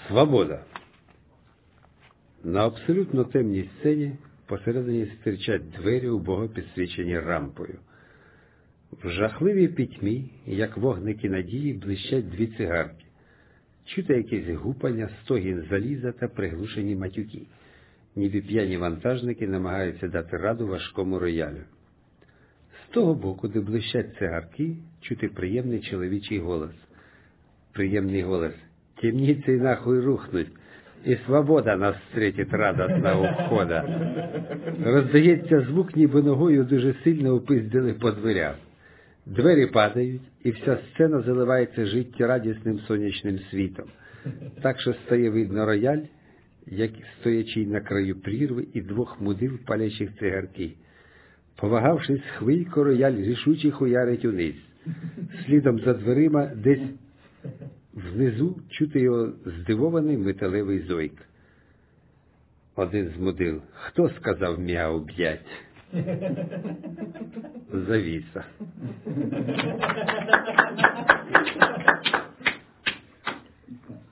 Свобода. На абсолютно темній сцені посередині стирчать двері, убого підсвічені рампою. В жахливій пітьмі, як вогники надії, блищать дві цигарки. Чути якесь гупання, стогін заліза та приглушені матюки. Ніби п'яні вантажники намагаються дати раду важкому роялю. З того боку, де блищать цигарки, чути приємний чоловічий голос. Приємний голос. «Темницы нахуй рухнуть, і свобода нас встретить радостно у входа». Роздається звук, ніби ногою дуже сильно упиздили по дверях. Двері падають, і вся сцена заливається життєрадісним сонячним світом. Так що стає видно рояль, як стоячий на краю прірви, і двох мудил, палячих цигарки. Повагавшись хвильку, рояль рішуче хуярить униз. Слідом за дверима десь внизу чути його здивований металевий зойк. Один з мудил. «Хто сказав мяу б'ять?» Завіса.